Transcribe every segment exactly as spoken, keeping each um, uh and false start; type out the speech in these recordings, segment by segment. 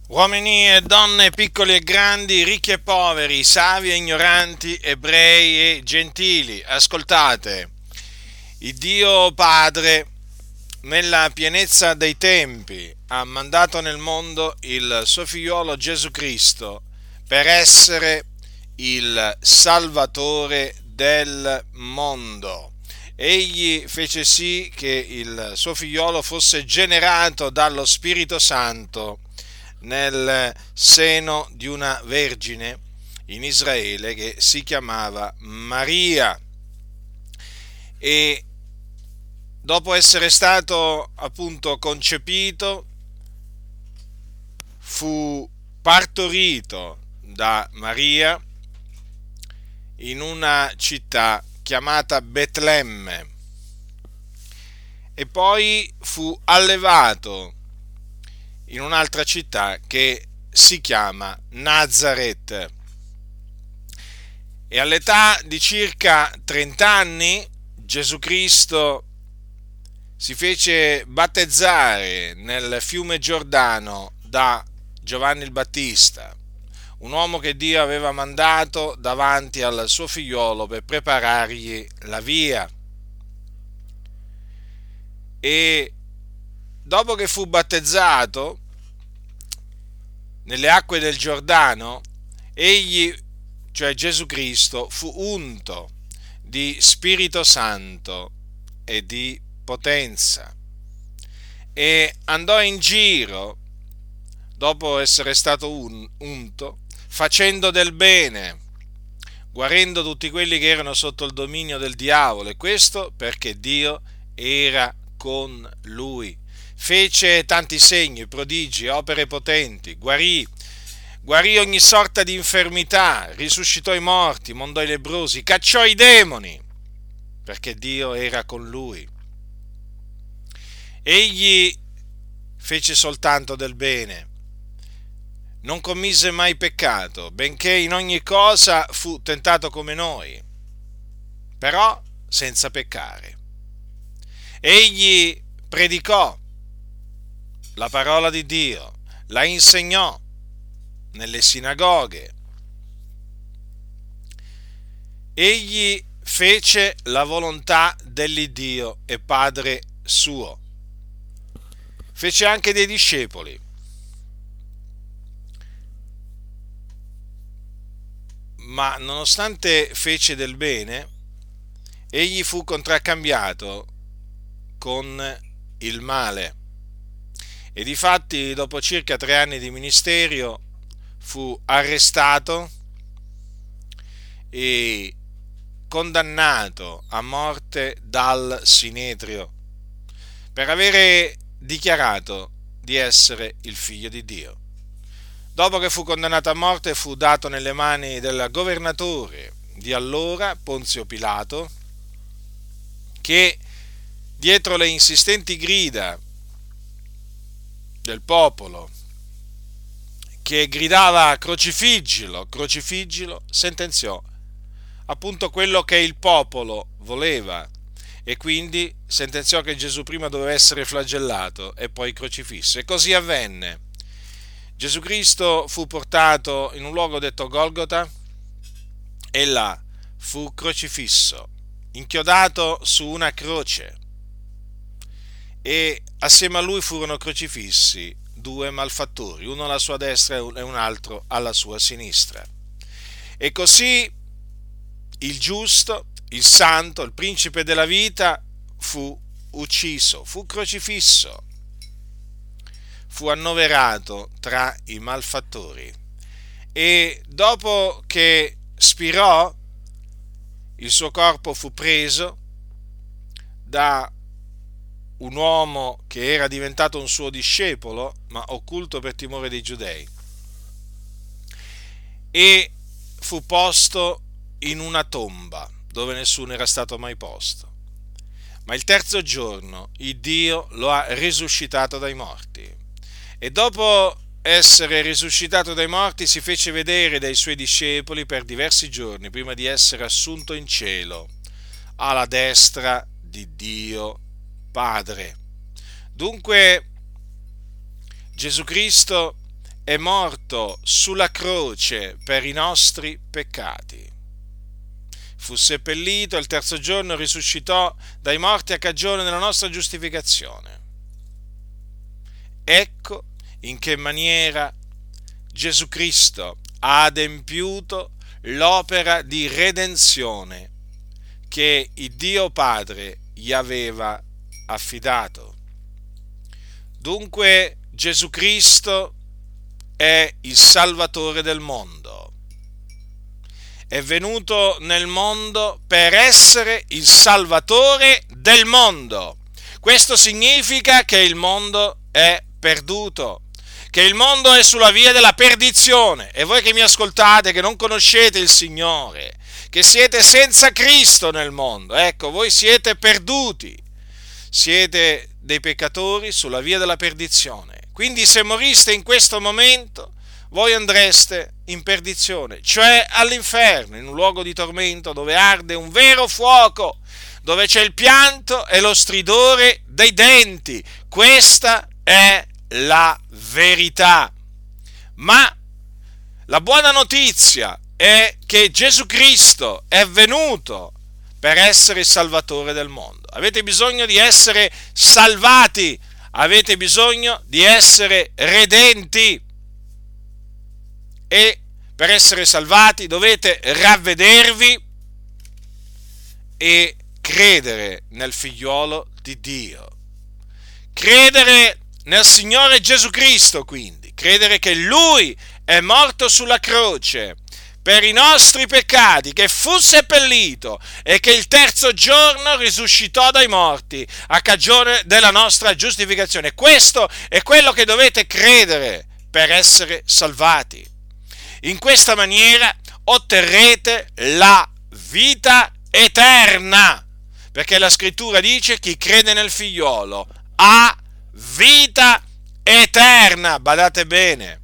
Uomini e donne, piccoli e grandi, ricchi e poveri, savi e ignoranti, ebrei e gentili, ascoltate. Il Dio Padre, nella pienezza dei tempi, ha mandato nel mondo il suo figliolo Gesù Cristo per essere il Salvatore del mondo. Egli fece sì che il suo figliolo fosse generato dallo Spirito Santo nel seno di una vergine in Israele che si chiamava Maria, e dopo essere stato appunto concepito fu partorito da Maria in una città chiamata Betlemme e poi fu allevato in un'altra città che si chiama Nazaret. E all'età di circa trenta anni Gesù Cristo si fece battezzare nel fiume Giordano da Giovanni il Battista, un uomo che Dio aveva mandato davanti al suo figliolo per preparargli la via. E dopo che fu battezzato nelle acque del Giordano, egli, cioè Gesù Cristo, fu unto di Spirito Santo e di potenza e andò in giro, dopo essere stato un, unto, facendo del bene, guarendo tutti quelli che erano sotto il dominio del diavolo, e questo perché Dio era con lui. Fece tanti segni, prodigi, opere potenti, guarì, guarì ogni sorta di infermità, risuscitò i morti, mondò i lebbrosi, cacciò i demoni, perché Dio era con lui. Egli fece soltanto del bene, non commise mai peccato, benché in ogni cosa fu tentato come noi, però senza peccare. Egli predicò la parola di Dio, la insegnò nelle sinagoghe. Egli fece la volontà dell'Iddio e Padre suo. Fece anche dei discepoli, ma nonostante fece del bene, egli fu contraccambiato con il male. E difatti, dopo circa tre anni di ministero, fu arrestato e condannato a morte dal Sinedrio per avere dichiarato di essere il figlio di Dio. Dopo che fu condannato a morte, fu dato nelle mani del governatore di allora, Ponzio Pilato, che dietro le insistenti grida del popolo che gridava crocifiggilo, crocifiggilo, sentenziò appunto quello che il popolo voleva, e quindi sentenziò che Gesù prima doveva essere flagellato e poi crocifisso. E così avvenne. Gesù Cristo fu portato in un luogo detto Golgota e là fu crocifisso, inchiodato su una croce, e assieme a lui furono crocifissi due malfattori, uno alla sua destra e un altro alla sua sinistra. E così il giusto, il santo, il principe della vita fu ucciso, fu crocifisso, fu annoverato tra i malfattori. E dopo che spirò, il suo corpo fu preso da un uomo che era diventato un suo discepolo, ma occulto per timore dei giudei, e fu posto in una tomba dove nessuno era stato mai posto. Ma il terzo giorno il Dio lo ha risuscitato dai morti, e dopo essere risuscitato dai morti si fece vedere dai suoi discepoli per diversi giorni prima di essere assunto in cielo alla destra di Dio Padre. Dunque Gesù Cristo è morto sulla croce per i nostri peccati. Fu seppellito e il terzo giorno risuscitò dai morti a cagione della nostra giustificazione. Ecco in che maniera Gesù Cristo ha adempiuto l'opera di redenzione che il Dio Padre gli aveva affidato. Dunque Gesù Cristo è il Salvatore del mondo. È venuto nel mondo per essere il Salvatore del mondo. Questo significa che il mondo è perduto, che il mondo è sulla via della perdizione. E voi che mi ascoltate, che non conoscete il Signore, che siete senza Cristo nel mondo, ecco, voi siete perduti, siete dei peccatori sulla via della perdizione. Quindi se moriste in questo momento, voi andreste in perdizione, cioè all'inferno, in un luogo di tormento dove arde un vero fuoco, dove c'è il pianto e lo stridore dei denti. Questa è la verità. Ma la buona notizia è che Gesù Cristo è venuto per essere il Salvatore del mondo. Avete bisogno di essere salvati, avete bisogno di essere redenti. E per essere salvati dovete ravvedervi e credere nel figliolo di Dio. Credere nel Signore Gesù Cristo, quindi. Credere che Lui è morto sulla croce per i nostri peccati, che fu seppellito e che il terzo giorno risuscitò dai morti a cagione della nostra giustificazione. Questo è quello che dovete credere per essere salvati. In questa maniera otterrete la vita eterna, perché la Scrittura dice: chi crede nel figliolo ha vita eterna. Badate bene,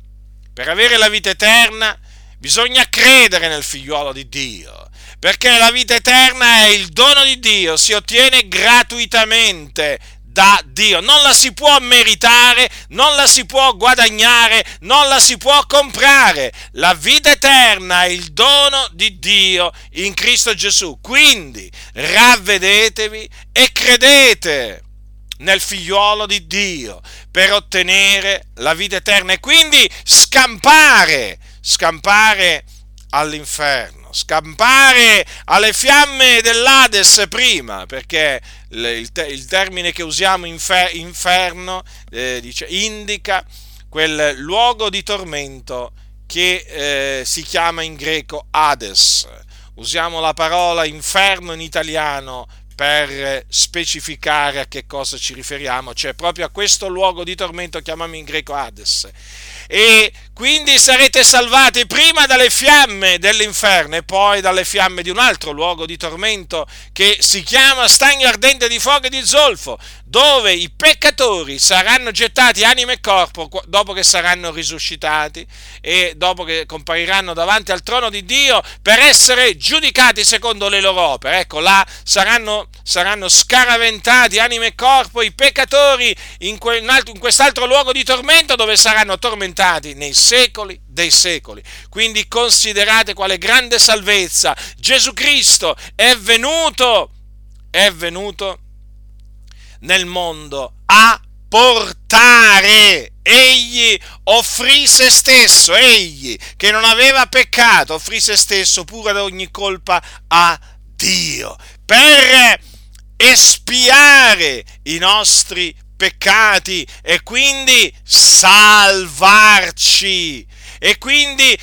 per avere la vita eterna bisogna credere nel figliolo di Dio, perché la vita eterna è il dono di Dio, si ottiene gratuitamente da Dio, non la si può meritare, non la si può guadagnare, non la si può comprare. La vita eterna è il dono di Dio in Cristo Gesù. Quindi ravvedetevi e credete nel figliuolo di Dio per ottenere la vita eterna e quindi scampare, scampare all'inferno, scampare alle fiamme dell'Ades prima, perché il, il termine che usiamo infer, inferno eh, dice, indica quel luogo di tormento che eh, si chiama in greco Hades. Usiamo la parola inferno in italiano per specificare a che cosa ci riferiamo, cioè proprio a questo luogo di tormento chiamiamo in greco Hades. E quindi sarete salvati prima dalle fiamme dell'inferno e poi dalle fiamme di un altro luogo di tormento che si chiama stagno ardente di fuoco e di zolfo, dove i peccatori saranno gettati anima e corpo dopo che saranno risuscitati e dopo che compariranno davanti al trono di Dio per essere giudicati secondo le loro opere. Ecco, là saranno, saranno scaraventati anima e corpo i peccatori in, quel, in quest'altro luogo di tormento, dove saranno tormentati nei secoli dei secoli. Quindi considerate quale grande salvezza Gesù Cristo è venuto, è venuto nel mondo a portare. Egli offrì se stesso, egli che non aveva peccato, offrì se stesso pure da ogni colpa a Dio, per espiare i nostri peccati e quindi salvarci, e quindi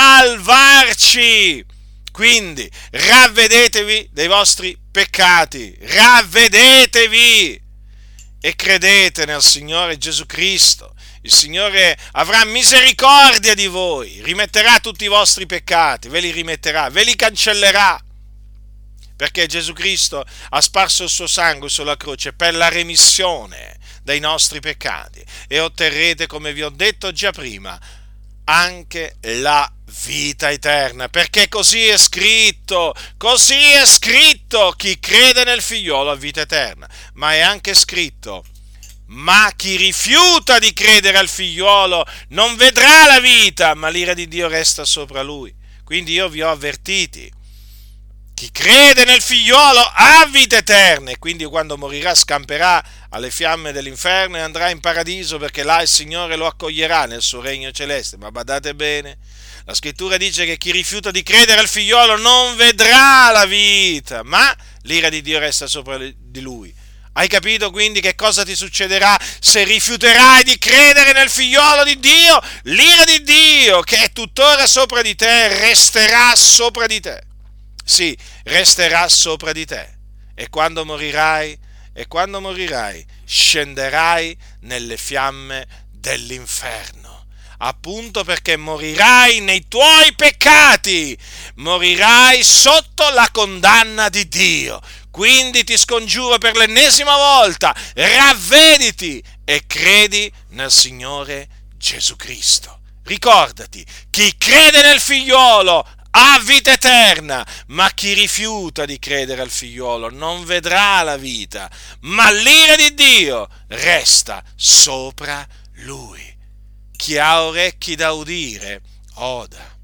salvarci. Quindi ravvedetevi dei vostri peccati, ravvedetevi e credete nel Signore Gesù Cristo. Il Signore avrà misericordia di voi, rimetterà tutti i vostri peccati, ve li rimetterà, ve li cancellerà, perché Gesù Cristo ha sparso il suo sangue sulla croce per la remissione dei nostri peccati, e otterrete, come vi ho detto già prima, anche la vita eterna, perché così è scritto, così è scritto: chi crede nel figliolo ha vita eterna. Ma è anche scritto: Ma chi rifiuta di credere al figliuolo non vedrà la vita, ma l'ira di Dio resta sopra lui. Quindi io vi ho avvertiti. Chi crede nel figliuolo ha vita eterna e quindi quando morirà scamperà alle fiamme dell'inferno e andrà in paradiso, perché là il Signore lo accoglierà nel suo regno celeste. Ma badate bene, la scrittura dice che chi rifiuta di credere al figliuolo non vedrà la vita, ma l'ira di Dio resta sopra di lui. Hai capito quindi che cosa ti succederà se rifiuterai di credere nel figliolo di Dio? L'ira di Dio, che è tuttora sopra di te, resterà sopra di te. Sì, resterà sopra di te. E quando morirai, e quando morirai, scenderai nelle fiamme dell'inferno. Appunto perché morirai nei tuoi peccati, morirai sotto la condanna di Dio. Quindi ti scongiuro per l'ennesima volta, ravvediti e credi nel Signore Gesù Cristo. Ricordati, chi crede nel figliolo ha vita eterna, ma chi rifiuta di credere al figliolo non vedrà la vita, ma l'ira di Dio resta sopra lui. Chi ha orecchi da udire, oda.